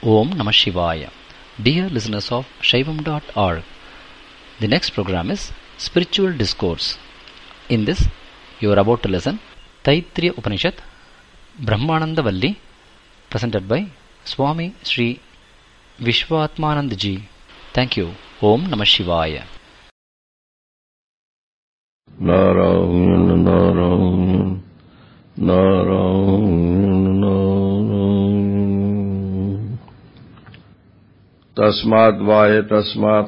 Om Namah Shivaya. Dear listeners of Shaivam.org, the next program is Spiritual Discourse. In this, you are about to listen Taittiriya Upanishad, Brahmananda Valli, presented by Swami Sri Vishwatmanand Ji. Thank you. Om Namah Shivaya. Narayan, Narayan, Narayan, Narayan. Tasmad Vaya Tasmat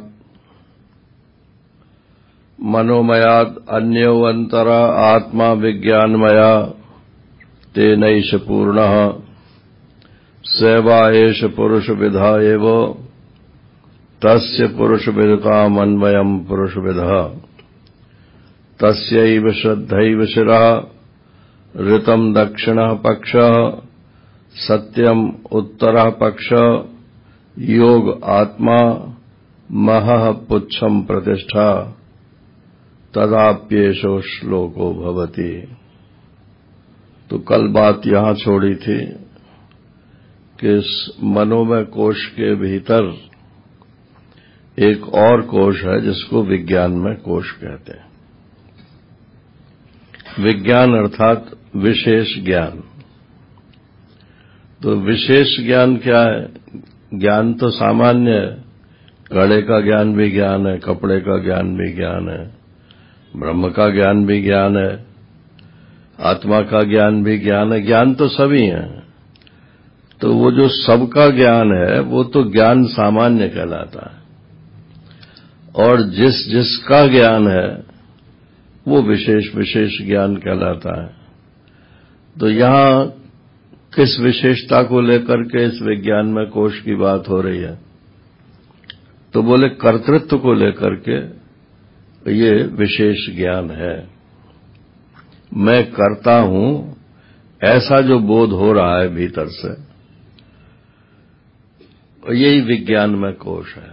Manomayad Anyavantara Atma Vigyanmaya Tenaisha Purnaha Seva Esha Purusha Vidha Evo Tasya Purusha Vidha Manvayam Purusha Vidha Tasyaiva Shraddhaiva Shiraha Ritam Dakshina Paksha Satyam Uttara Paksha Yog Atma Maha Pucham Pratishtha Tadapyesho Shloko Bhavati। तो कल बात यहाँ छोड़ी थी कि इस मनोमय कोश के भीतर एक और कोश है जिसको विज्ञानमय कोश कहते हैं। विज्ञान अर्थात विशेष ज्ञान। तो विशेष ज्ञान क्या है? ज्ञान तो सामान्य है, घड़े का ज्ञान भी ज्ञान है, कपड़े का ज्ञान भी ज्ञान है, ब्रह्म का ज्ञान भी ज्ञान है, आत्मा का ज्ञान भी ज्ञान है। ज्ञान तो सभी हैं। तो वो जो सबका ज्ञान है वो तो ज्ञान सामान्य कहलाता है, और जिसका ज्ञान है वो विशेष विशेष ज्ञान कहलाता है। तो यहाँ किस विशेषता को लेकर के इस विज्ञानमय कोश की बात हो रही है? तो बोले कर्तृत्व को लेकर के ये विशेष ज्ञान है। मैं करता हूं ऐसा जो बोध हो रहा है भीतर से, यही विज्ञानमय कोश है।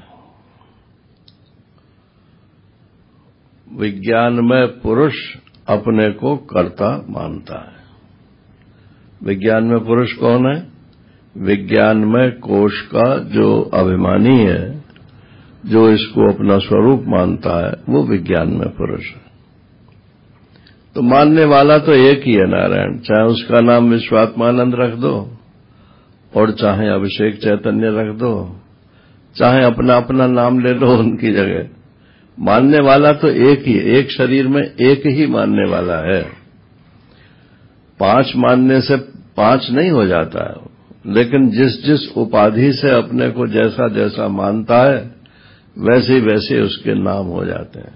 विज्ञानमय पुरुष अपने को कर्ता मानता है। विज्ञानमय पुरुष कौन है? विज्ञानमय कोश का जो अभिमानी है, जो इसको अपना स्वरूप मानता है, वो विज्ञानमय पुरुष है। तो मानने वाला तो एक ही है, नारायण। चाहे उसका नाम विश्वात्मानंद रख दो और चाहे अभिषेक चैतन्य रख दो, चाहे अपना अपना नाम ले लो उनकी जगह, मानने वाला तो एक ही, एक शरीर में एक ही मानने वाला है। पांच मानने से पांच नहीं हो जाता है, लेकिन जिस उपाधि से अपने को जैसा जैसा मानता है वैसे वैसे उसके नाम हो जाते हैं।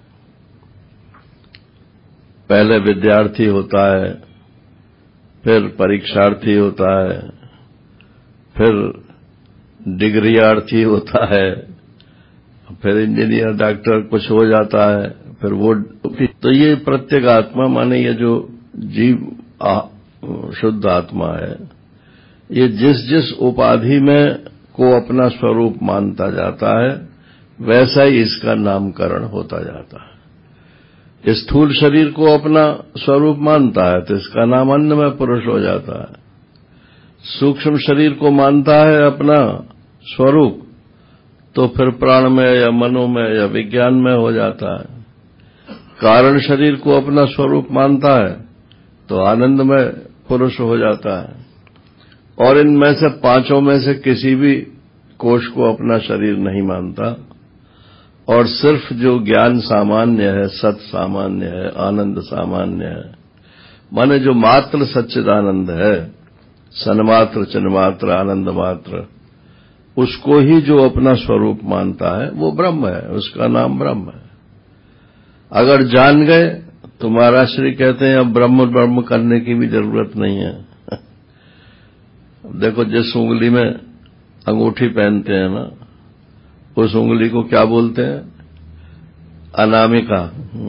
पहले विद्यार्थी होता है, फिर परीक्षार्थी होता है, फिर डिग्रीयार्थी होता है, फिर इंजीनियर डॉक्टर कुछ हो जाता है, फिर वो। तो ये प्रत्येक आत्मा माने ये जो जीव शुद्ध आत्मा है, ये जिस उपाधि में को अपना स्वरूप मानता जाता है वैसा ही इसका नामकरण होता जाता है। स्थूल शरीर को अपना स्वरूप मानता है तो इसका नाम अन्नमय पुरुष हो जाता है। सूक्ष्म शरीर को मानता है अपना स्वरूप तो फिर प्राणमय या मनोमय या विज्ञानमय हो जाता है। कारण शरीर को अपना स्वरूप मानता है तो आनंदमय पुरुष हो जाता है। और इनमें से पांचों में से किसी भी कोश को अपना शरीर नहीं मानता, और सिर्फ जो ज्ञान सामान्य है, सत सामान्य है, आनंद सामान्य है, माने जो मात्र सच्चिदानंद है, सन्मात्र चिन्मात्र आनंद मात्र, उसको ही जो अपना स्वरूप मानता है वो ब्रह्म है, उसका नाम ब्रह्म है। अगर जान गए तो महाराज श्री कहते हैं अब ब्रह्म ब्रह्म करने की भी जरूरत नहीं है। देखो, जिस उंगली में अंगूठी पहनते हैं ना, उस उंगली को क्या बोलते हैं? अनामिका।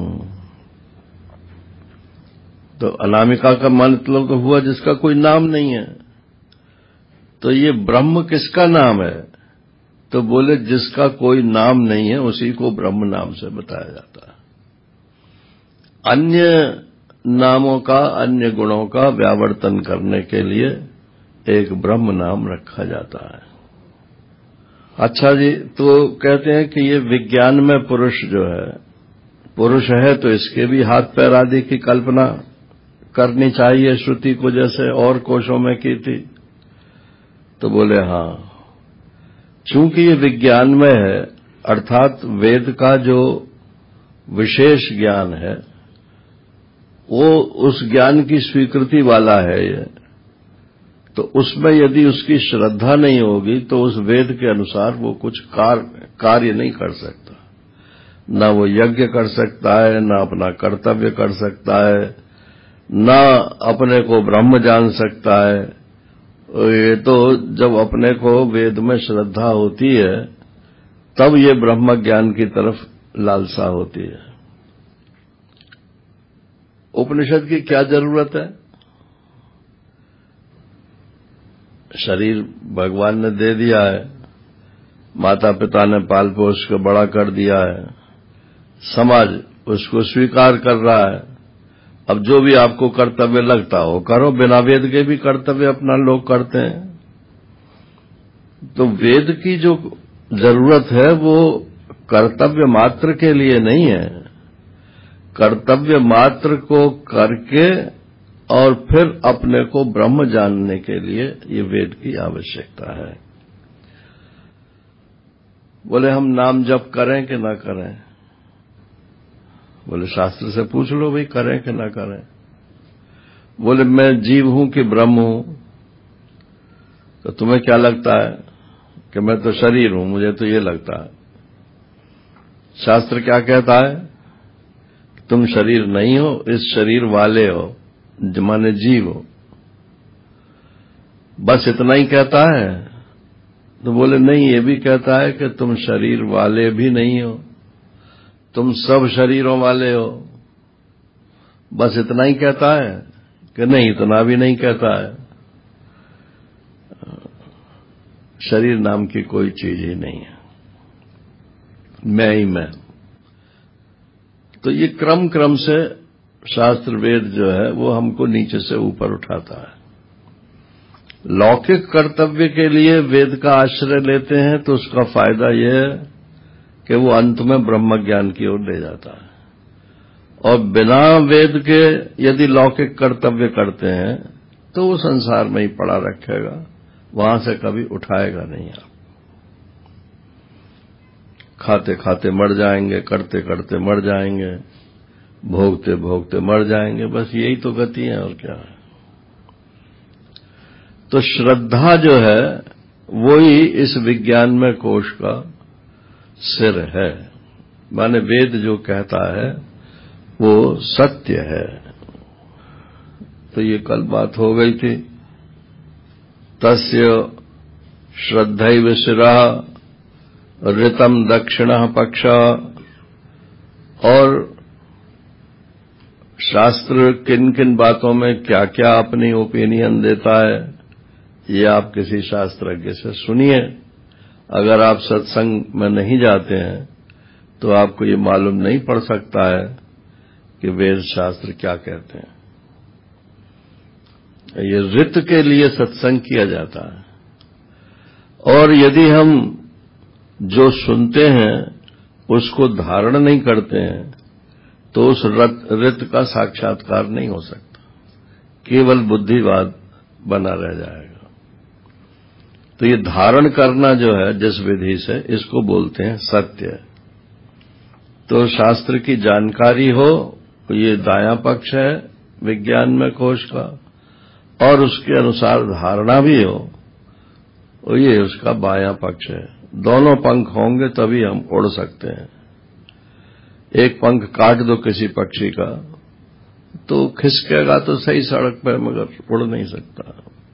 तो अनामिका का मतलब तो हुआ जिसका कोई नाम नहीं है। तो ये ब्रह्म किसका नाम है? तो बोले जिसका कोई नाम नहीं है उसी को ब्रह्म नाम से बताया जाता है। अन्य नामों का, अन्य गुणों का व्यावर्तन करने के लिए एक ब्रह्म नाम रखा जाता है। अच्छा जी, तो कहते हैं कि ये विज्ञान में पुरुष जो है, पुरुष है तो इसके भी हाथ पैर आदि की कल्पना करनी चाहिए श्रुति को, जैसे और कोशों में की थी। तो बोले हाँ, चूंकि ये विज्ञान में है, अर्थात वेद का जो विशेष ज्ञान है वो उस ज्ञान की स्वीकृति वाला है ये, तो उसमें यदि उसकी श्रद्धा नहीं होगी तो उस वेद के अनुसार वो कुछ कार्य नहीं कर सकता। न वो यज्ञ कर सकता है, न अपना कर्तव्य कर सकता है, न अपने को ब्रह्म जान सकता है। ये तो जब अपने को वेद में श्रद्धा होती है तब ये ब्रह्म ज्ञान की तरफ लालसा होती है। उपनिषद की क्या जरूरत है? शरीर भगवान ने दे दिया है, माता पिता ने पाल पोष के बड़ा कर दिया है, समाज उसको स्वीकार कर रहा है। अब जो भी आपको कर्तव्य लगता हो करो, बिना वेद के भी कर्तव्य अपना लोग करते हैं। तो वेद की जो जरूरत है वो कर्तव्य मात्र के लिए नहीं है, कर्तव्य मात्र को करके और फिर अपने को ब्रह्म जानने के लिए ये वेद की आवश्यकता है। बोले हम नाम जप करें कि ना करें? बोले शास्त्र से पूछ लो भाई, करें कि ना करें। बोले मैं जीव हूं कि ब्रह्म हूं? तो तुम्हें क्या लगता है? कि मैं तो शरीर हूं, मुझे तो ये लगता है। शास्त्र क्या कहता है? तुम शरीर नहीं हो, इस शरीर वाले हो, माने जीव हो। बस इतना ही कहता है? तो बोले नहीं, ये भी कहता है कि तुम शरीर वाले भी नहीं हो, तुम सब शरीरों वाले हो। बस इतना ही कहता है कि नहीं, इतना भी नहीं कहता है। शरीर नाम की कोई चीज ही नहीं है, मैं ही मैं। तो ये क्रम क्रम से शास्त्र वेद जो है वो हमको नीचे से ऊपर उठाता है। लौकिक कर्तव्य के लिए वेद का आश्रय लेते हैं तो उसका फायदा यह है कि वो अंत में ब्रह्म ज्ञान की ओर ले जाता है, और बिना वेद के यदि लौकिक कर्तव्य करते हैं तो वो संसार में ही पड़ा रखेगा, वहां से कभी उठाएगा नहीं। आप खाते खाते मर जाएंगे, करते करते मर जाएंगे, भोगते भोगते मर जाएंगे। बस यही तो गति है, और क्या है। तो श्रद्धा जो है वही इस विज्ञान में कोश का सिर है। माने वेद जो कहता है वो सत्य है। तो ये कल बात हो गई थी, तस्य श्रद्धैव शिरः ऋतम दक्षिणः पक्षः। और शास्त्र किन किन बातों में क्या क्या अपनी ओपिनियन देता है ये आप किसी शास्त्रज्ञ से सुनिए। अगर आप सत्संग में नहीं जाते हैं तो आपको ये मालूम नहीं पड़ सकता है कि वेद शास्त्र क्या कहते हैं। ये ऋत के लिए सत्संग किया जाता है, और यदि हम जो सुनते हैं उसको धारण नहीं करते हैं तो उस ऋत का साक्षात्कार नहीं हो सकता, केवल बुद्धिवाद बना रह जाएगा। तो ये धारण करना जो है जिस विधि से, इसको बोलते हैं सत्य। तो शास्त्र की जानकारी हो, ये दायां पक्ष है विज्ञान में कोश का, और उसके अनुसार धारणा भी हो, और ये उसका बायां पक्ष है। दोनों पंख होंगे तभी हम उड़ सकते हैं। एक पंख काट दो किसी पक्षी का तो खिसकेगा तो सही सड़क पर, मगर उड़ नहीं सकता।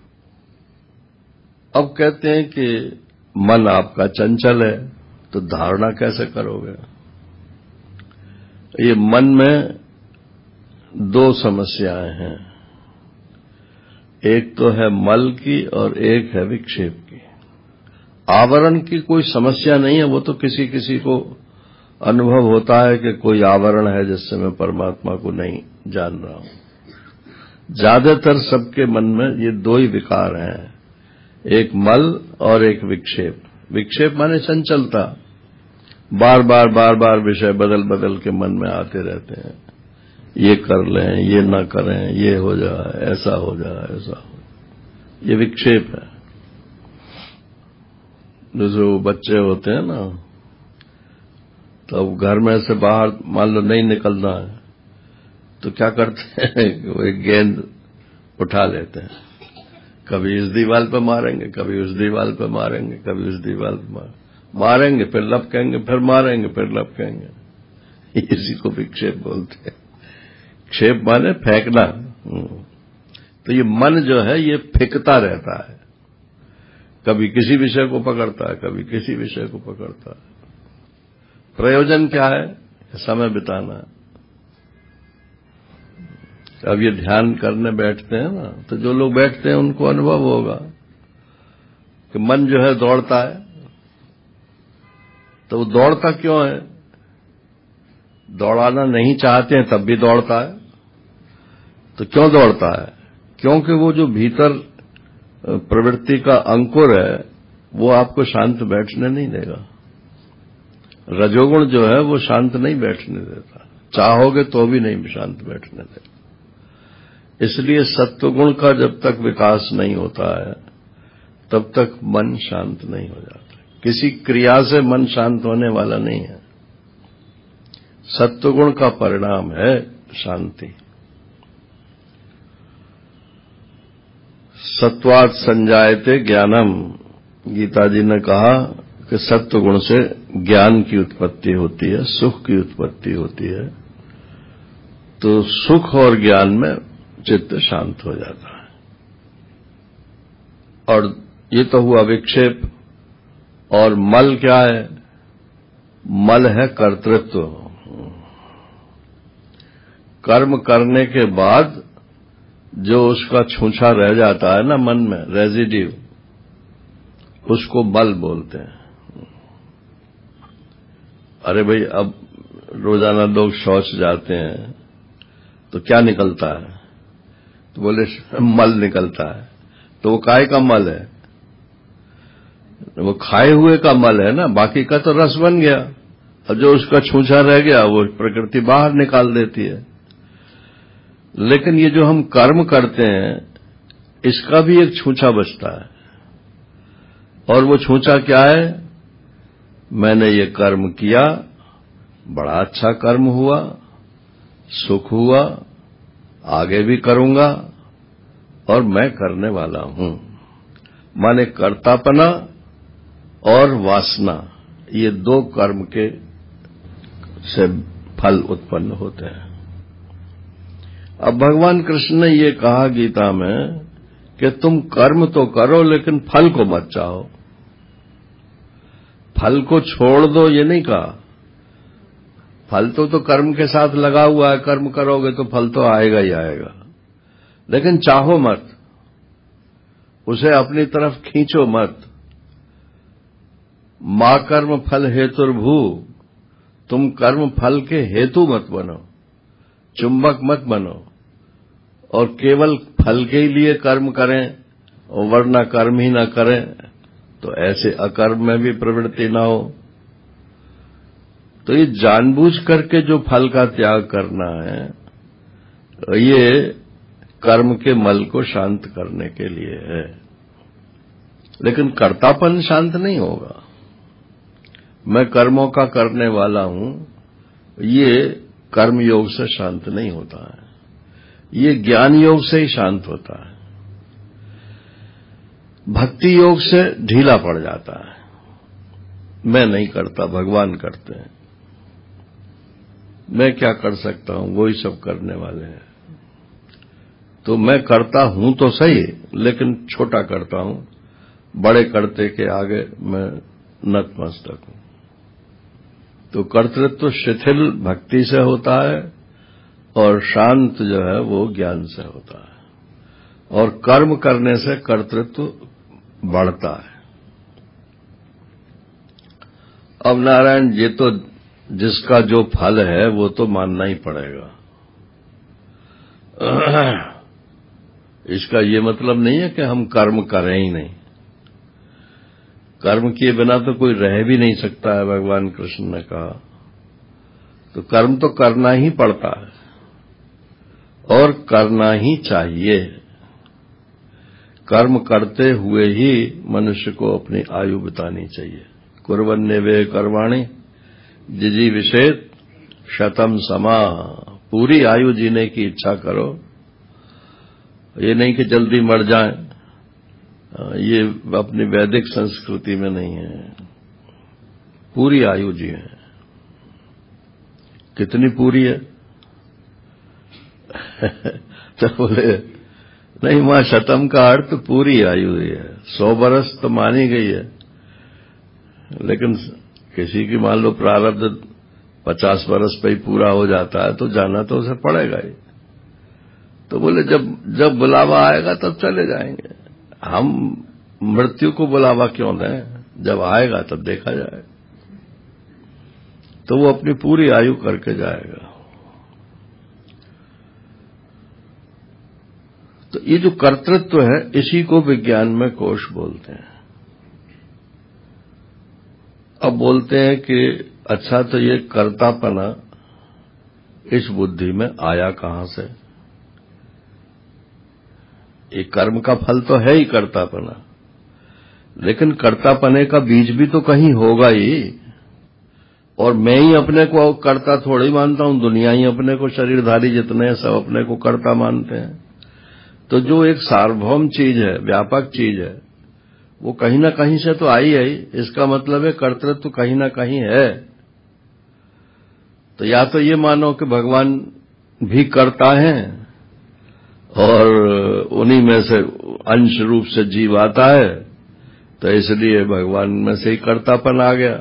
अब कहते हैं कि मन आपका चंचल है, तो धारणा कैसे करोगे? ये मन में दो समस्याएं हैं, एक तो है मल की और एक है विक्षेप की। आवरण की कोई समस्या नहीं है, वो तो किसी किसी को अनुभव होता है कि कोई आवरण है जिससे मैं परमात्मा को नहीं जान रहा हूं। ज्यादातर सबके मन में ये दो ही विकार हैं, एक मल और एक विक्षेप। विक्षेप माने चंचलता, बार बार विषय बदल बदल के मन में आते रहते हैं। ये कर लें, ये ना करें, ये हो जाए, ऐसा हो जाए, ऐसा हो, ये विक्षेप है। जो बच्चे होते हैं ना, तो घर में से बाहर मान लो नहीं निकलना है, तो क्या करते हैं कि वो एक गेंद उठा लेते हैं, कभी इस दीवार पर मारेंगे, कभी उस दीवार पर मारेंगे, कभी उस दीवार पर मारेंगे, फिर लपकेंगे, फिर मारेंगे, फिर लपकेंगे। इसी को विक्षेप बोलते हैं। क्षेप माने फेंकना। तो ये मन जो है ये फेंकता रहता है, कभी किसी विषय को पकड़ता है, कभी किसी विषय को पकड़ता है। प्रयोजन क्या है? समय बिताना है। अब ये ध्यान करने बैठते हैं ना, तो जो लोग बैठते हैं उनको अनुभव होगा कि मन जो है दौड़ता है। तो वो दौड़ता क्यों है? दौड़ाना नहीं चाहते हैं तब भी दौड़ता है। तो क्यों दौड़ता है? क्योंकि वो जो भीतर प्रवृत्ति का अंकुर है वो आपको शांत बैठने नहीं देगा। रजोगुण जो है वो शांत नहीं बैठने देता, चाहोगे तो भी नहीं शांत बैठने देगा। इसलिए सत्वगुण का जब तक विकास नहीं होता है तब तक मन शांत नहीं हो जाता। किसी क्रिया से मन शांत होने वाला नहीं है। सत्वगुण का परिणाम है शांति। सत्वात् संजायते ज्ञानम, गीता जी ने कहा कि सत्वगुण से ज्ञान की उत्पत्ति होती है, सुख की उत्पत्ति होती है। तो सुख और ज्ञान में चित्त शांत हो जाता है। और ये तो हुआ विक्षेप। और मल क्या है? मल है कर्तृत्व। कर्म करने के बाद जो उसका छूछा रह जाता है ना मन में, रेजिड्यू, उसको मल बोलते हैं। अरे भाई, अब रोजाना लोग शौच जाते हैं तो क्या निकलता है? तो बोले मल निकलता है। तो वो काय का मल है? वो खाए हुए का मल है ना, बाकी का तो रस बन गया। और जो उसका छूछा रह गया वो प्रकृति बाहर निकाल देती है। लेकिन ये जो हम कर्म करते हैं इसका भी एक छूछा बचता है। और वो छूछा क्या है? मैंने ये कर्म किया, बड़ा अच्छा कर्म हुआ, सुख हुआ, आगे भी करूंगा और मैं करने वाला हूं। माने कर्तापना और वासना, ये दो कर्म के से फल उत्पन्न होते हैं। अब भगवान कृष्ण ने ये कहा गीता में कि तुम कर्म तो करो लेकिन फल को मत चाहो। फल को छोड़ दो ये नहीं कहा। फल तो कर्म के साथ लगा हुआ है, कर्म करोगे तो फल तो आएगा ही आएगा, लेकिन चाहो मत, उसे अपनी तरफ खींचो मत। मां कर्म फल हेतुर्भू, तुम कर्म फल के हेतु मत बनो, चुंबक मत बनो और केवल फल के लिए कर्म करें और वरना कर्म ही ना करें, तो ऐसे अकर्म में भी प्रवृत्ति ना हो। तो ये जानबूझ करके जो फल का त्याग करना है, ये कर्म के मल को शांत करने के लिए है। लेकिन कर्तापन शांत नहीं होगा। मैं कर्मों का करने वाला हूं, ये कर्म योग से शांत नहीं होता है, ये ज्ञान योग से ही शांत होता है। भक्ति योग से ढीला पड़ जाता है। मैं नहीं करता, भगवान करते हैं, मैं क्या कर सकता हूं, वो ही सब करने वाले हैं। तो मैं करता हूं तो सही, लेकिन छोटा करता हूं, बड़े करते के आगे मैं नतमस्तक हूं। तो कर्तृत्व शिथिल भक्ति से होता है और शांत जो है वो ज्ञान से होता है। और कर्म करने से कर्तृत्व बढ़ता है। अब नारायण, ये तो जिसका जो फल है वो तो मानना ही पड़ेगा। इसका ये मतलब नहीं है कि हम कर्म करें ही नहीं। कर्म किए बिना तो कोई रह भी नहीं सकता है, भगवान कृष्ण ने कहा। तो कर्म तो करना ही पड़ता है और करना ही चाहिए। कर्म करते हुए ही मनुष्य को अपनी आयु बितानी चाहिए। कुर्वन्नेवे कर्माणि जिजीविषेत् शतम समा। पूरी आयु जीने की इच्छा करो, ये नहीं कि जल्दी मर जाएं, ये अपनी वैदिक संस्कृति में नहीं है। पूरी आयु जिए। कितनी पूरी है? तो बोले नहीं मां, शतम का अर्थ पूरी आयु ही है। 100 बरस तो मानी गई है, लेकिन किसी की मान लो प्रारब्ध 50 बरस पे ही पूरा हो जाता है तो जाना तो उसे पड़ेगा ही। तो बोले जब बुलावा आएगा तब चले जाएंगे। हम मृत्यु को बुलावा क्यों दें? जब आएगा तब देखा जाएगा। तो वो अपनी पूरी आयु करके जाएगा। तो ये जो कर्तृत्व है, इसी को विज्ञान में कोश बोलते हैं। अब बोलते हैं कि अच्छा, तो ये कर्तापना इस बुद्धि में आया कहां से? ये कर्म का फल तो है ही कर्तापना, लेकिन कर्तापने का बीज भी तो कहीं होगा ही। और मैं ही अपने को कर्ता थोड़ी मानता हूं, दुनिया ही अपने को, शरीरधारी जितने हैं सब अपने को कर्ता मानते हैं। तो जो एक सार्वभौम चीज है, व्यापक चीज है, वो कहीं ना कहीं से तो आई है। इसका मतलब है कर्तृत्व कहीं ना कहीं है। तो या तो ये मानो कि भगवान भी कर्ता हैं और उन्हीं में से अंश रूप से जीव आता है, तो इसलिए भगवान में से ही कर्तापन आ गया।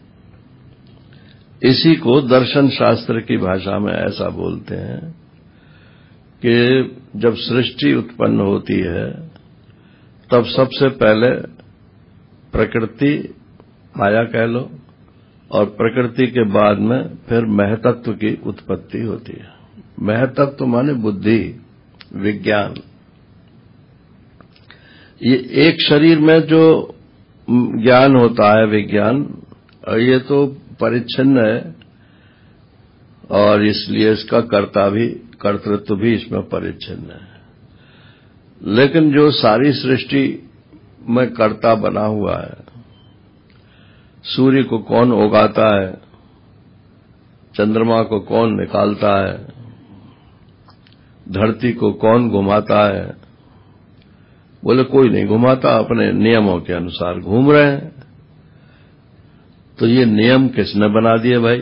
इसी को दर्शन शास्त्र की भाषा में ऐसा बोलते हैं कि जब सृष्टि उत्पन्न होती है तब सबसे पहले प्रकृति, माया कह लो, और प्रकृति के बाद में फिर महतत्व की उत्पत्ति होती है। महतत्व माने बुद्धि, विज्ञान। ये एक शरीर में जो ज्ञान होता है, विज्ञान, ये तो परिच्छिन्न है और इसलिए इसका कर्तृत्व भी इसमें परिच्छिन्न है। लेकिन जो सारी सृष्टि में कर्ता बना हुआ है, सूर्य को कौन उगाता है, चंद्रमा को कौन निकालता है, धरती को कौन घुमाता है? बोले कोई नहीं घुमाता, अपने नियमों के अनुसार घूम रहे हैं। तो ये नियम किसने बना दिए भाई,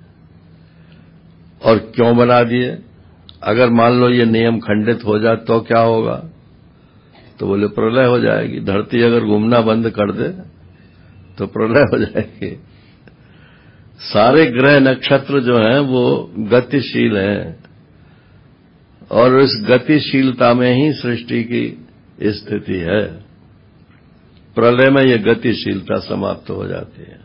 और क्यों बना दिए? अगर मान लो ये नियम खंडित हो जाए तो क्या होगा? तो बोले प्रलय हो जाएगी। धरती अगर घूमना बंद कर दे तो प्रलय हो जाएगी। सारे ग्रह नक्षत्र जो हैं वो गतिशील हैं और इस गतिशीलता में ही सृष्टि की स्थिति है। प्रलय में ये गतिशीलता समाप्त हो जाती है।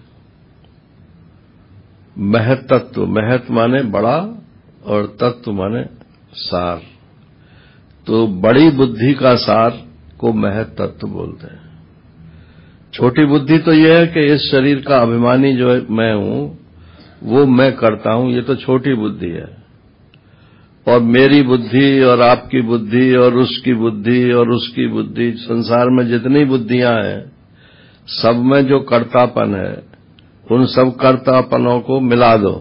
महत तत्व, महत माने बड़ा और तत्व माने सार। तो बड़ी बुद्धि का सार को महत तत्व बोलते हैं। छोटी बुद्धि तो यह है कि इस शरीर का अभिमानी जो मैं हूं वो मैं करता हूं, ये तो छोटी बुद्धि है। और मेरी बुद्धि और आपकी बुद्धि और उसकी बुद्धि और उसकी बुद्धि, संसार में जितनी बुद्धियां हैं सब में जो कर्तापन है, उन सब कर्तापनों को मिला दो।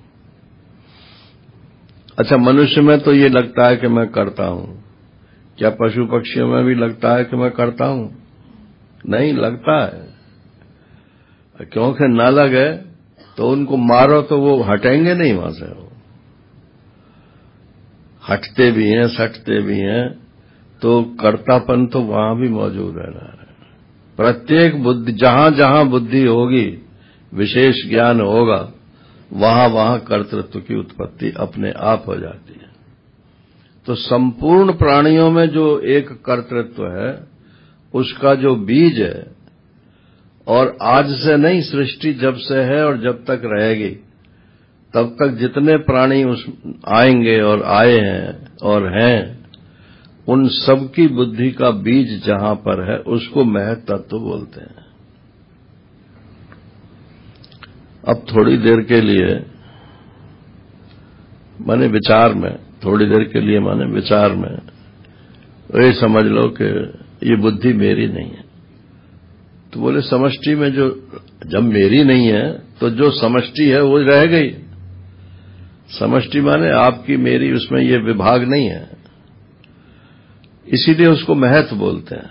अच्छा, मनुष्य में तो ये लगता है कि मैं करता हूं। क्या पशु पक्षियों में भी लगता है कि मैं करता हूं? नहीं लगता है। क्योंकि न लगे तो उनको मारो तो वो हटेंगे नहीं वहां से। हटते भी हैं, सटते भी हैं, तो कर्तापन तो वहां भी मौजूद रहना है। प्रत्येक बुद्धि, जहां जहां बुद्धि होगी, विशेष ज्ञान होगा, वहां वहां कर्तृत्व की उत्पत्ति अपने आप हो जाती है। तो संपूर्ण प्राणियों में जो एक कर्तृत्व है, उसका जो बीज है, और आज से नहीं, सृष्टि जब से है और जब तक रहेगी तब तक जितने प्राणी उस आएंगे और आए हैं और हैं, उन सबकी बुद्धि का बीज जहां पर है उसको महत तत्व बोलते हैं। अब थोड़ी देर के लिए माने विचार में, थोड़ी देर के लिए माने विचार में ये समझ लो कि ये बुद्धि मेरी नहीं है। तो बोले समष्टि में जो जब मेरी नहीं है तो जो समष्टि है वो रह गई। समष्टि माने आपकी मेरी, उसमें ये विभाग नहीं है, इसीलिए उसको महत बोलते हैं।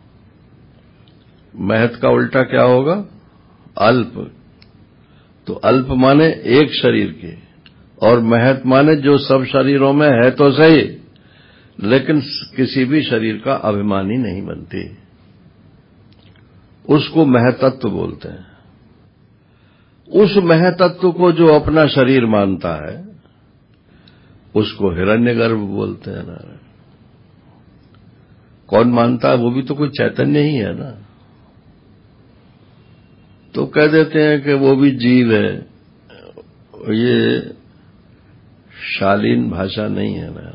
महत का उल्टा क्या होगा? अल्प। तो अल्प माने एक शरीर की, और महत माने जो सब शरीरों में है तो सही, लेकिन किसी भी शरीर का अभिमानी नहीं बनती, उसको महतत्व बोलते हैं। उस महतत्व को जो अपना शरीर मानता है उसको हिरण्यगर्भ बोलते हैं। नारायण कौन मानता है? वो भी तो कोई चैतन्य ही है ना। तो कह देते हैं कि वो भी जीव है। ये शालीन भाषा नहीं है ना।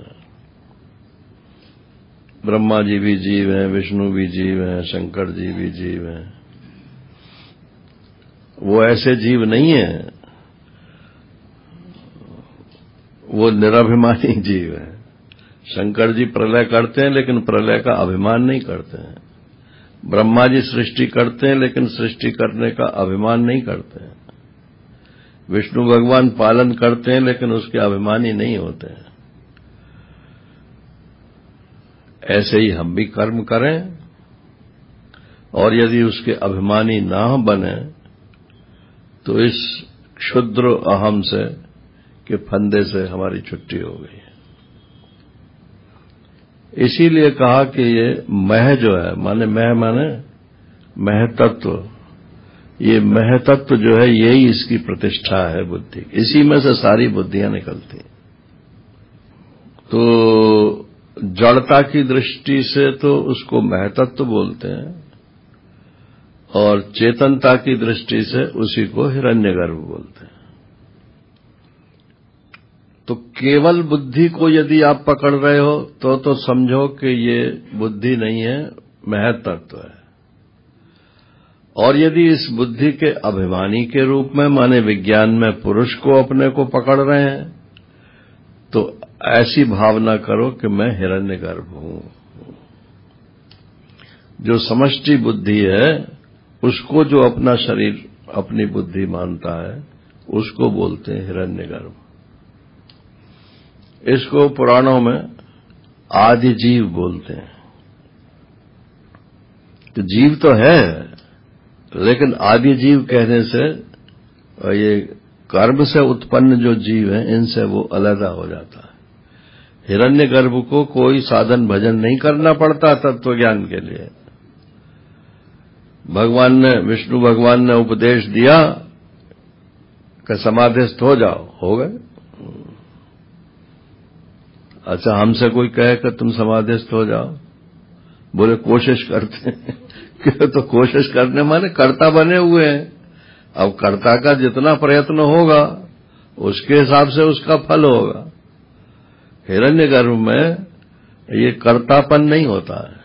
ब्रह्मा जी भी जीव हैं, विष्णु भी जीव हैं, शंकर जी भी जीव हैं। वो ऐसे जीव नहीं है, वो निराभिमानी जीव है। शंकर जी प्रलय करते हैं लेकिन प्रलय का अभिमान नहीं करते हैं। ब्रह्मा जी सृष्टि करते हैं लेकिन सृष्टि करने का अभिमान नहीं करते हैं। विष्णु भगवान पालन करते हैं लेकिन उसके अभिमानी नहीं होते हैं। ऐसे ही हम भी कर्म करें, और यदि उसके अभिमानी ना बने तो इस क्षुद्र अहम से के फंदे से हमारी छुट्टी हो गई है। इसीलिए कहा कि ये मह जो है, माने मह माने महतत्व, ये महतत्व जो है यही इसकी प्रतिष्ठा है बुद्धि। इसी में से सारी बुद्धियां निकलती। तो जड़ता की दृष्टि से तो उसको महतत्व बोलते हैं, और चेतनता की दृष्टि से उसी को हिरण्यगर्भ बोलते हैं। तो केवल बुद्धि को यदि आप पकड़ रहे हो तो समझो कि ये बुद्धि नहीं है, महतत्व है। और यदि इस बुद्धि के अभिमानी के रूप में माने विज्ञान में पुरुष को अपने को पकड़ रहे हैं, तो ऐसी भावना करो कि मैं हिरण्यगर्भ हूं। जो समष्टि बुद्धि है उसको जो अपना शरीर अपनी बुद्धि मानता है उसको बोलते हैं हिरण्यगर्भ। इसको पुराणों में आदि जीव बोलते हैं। तो जीव तो है, लेकिन आदि जीव कहने से ये गर्भ से उत्पन्न जो जीव हैं इनसे वो अलग हो जाता है। हिरण्यगर्भ को कोई साधन भजन नहीं करना पड़ता तत्व ज्ञान के लिए। भगवान ने, विष्णु भगवान ने उपदेश दिया कि समाधिस्थ हो जाओ, हो गए। अच्छा, हमसे कोई कहे कि तुम समाधिस्थ हो जाओ, बोले कोशिश करते हैं। तो कोशिश करने माने कर्ता बने हुए हैं। अब कर्ता का जितना प्रयत्न होगा उसके हिसाब से उसका फल होगा। हिरण्यगर्भ में ये कर्तापन नहीं होता है।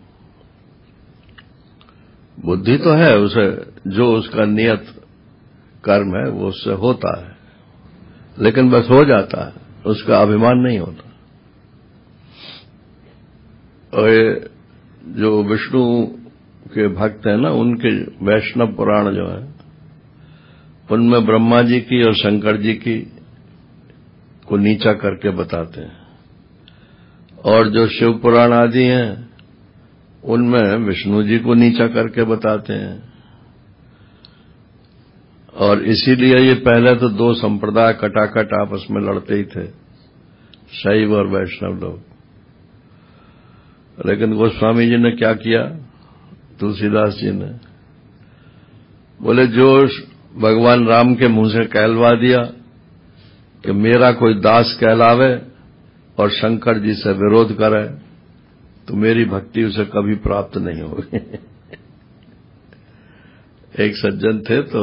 बुद्धि तो है, उसे जो उसका नियत कर्म है वो उससे होता है, लेकिन बस हो जाता है, उसका अभिमान नहीं होता। और जो विष्णु के भक्त हैं ना, उनके वैष्णव पुराण जो है उनमें ब्रह्मा जी की और शंकर जी की को नीचा करके बताते हैं, और जो शिव पुराण आदि हैं उनमें विष्णु जी को नीचा करके बताते हैं। और इसीलिए ये पहले तो दो संप्रदाय कटाकट आपस में लड़ते ही थे, शैव और वैष्णव लोग। लेकिन गोस्वामी जी ने क्या किया, तुलसीदास जी ने बोले जो भगवान राम के मुंह से कहलवा दिया कि मेरा कोई दास कहलावे और शंकर जी से विरोध करे तो मेरी भक्ति उसे कभी प्राप्त नहीं होगी। एक सज्जन थे तो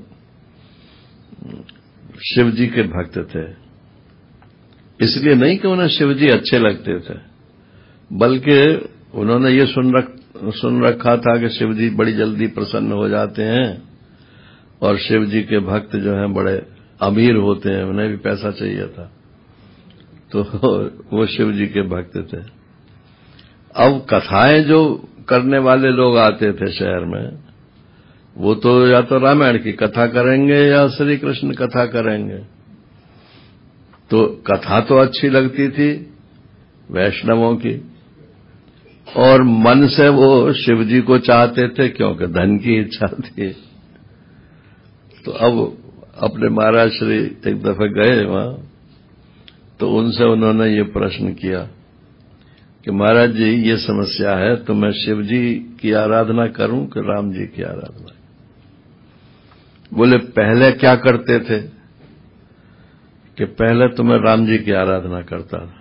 शिव जी के भक्त थे, इसलिए नहीं कि उन्हें शिव जी अच्छे लगते थे, बल्कि उन्होंने ये सुन रखा था कि शिव जी बड़ी जल्दी प्रसन्न हो जाते हैं और शिव जी के भक्त जो हैं बड़े अमीर होते हैं, उन्हें भी पैसा चाहिए था, तो वो शिव जी के भक्त थे। अब कथाएं जो करने वाले लोग आते थे शहर में, वो तो या तो रामायण की कथा करेंगे या श्री कृष्ण कथा करेंगे। तो कथा तो अच्छी लगती थी वैष्णवों की, और मन से वो शिव जी को चाहते थे क्योंकि धन की इच्छा थी। तो अब अपने महाराज श्री एक दफे गए वहां, तो उनसे उन्होंने ये प्रश्न किया कि महाराज जी ये समस्या है, तो मैं शिव जी की आराधना करूं कि राम जी की आराधना? बोले पहले क्या करते थे? कि पहले तो मैं राम जी की आराधना करता था।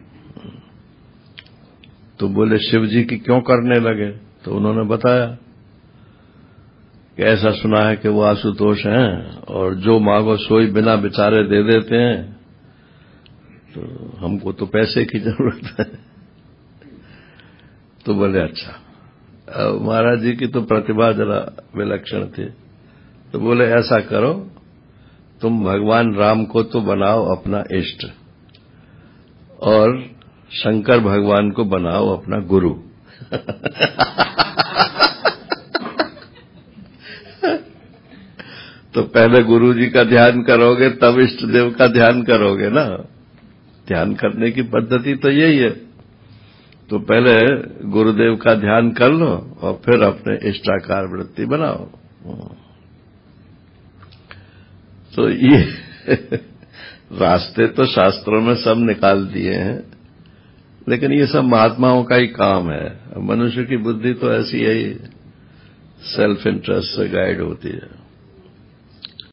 तो बोले शिव जी की क्यों करने लगे? तो उन्होंने बताया कि ऐसा सुना है कि वो आशुतोष हैं और जो मांगो सोई बिना विचारे दे देते हैं, तो हमको तो पैसे की जरूरत है। तो बोले अच्छा। महाराज जी की तो प्रतिभा जरा विलक्षण थी। तो बोले ऐसा करो, तुम भगवान राम को तो बनाओ अपना इष्ट और शंकर भगवान को बनाओ अपना गुरु। तो पहले गुरु जी का ध्यान करोगे तब इष्ट देव का ध्यान करोगे ना। ध्यान करने की पद्धति तो यही है। तो पहले गुरुदेव का ध्यान कर लो और फिर अपने इष्टाकार वृत्ति बनाओ। तो ये रास्ते तो शास्त्रों में सब निकाल दिए हैं, लेकिन ये सब महात्माओं का ही काम है। मनुष्य की बुद्धि तो ऐसी है, सेल्फ इंटरेस्ट से गाइड होती है।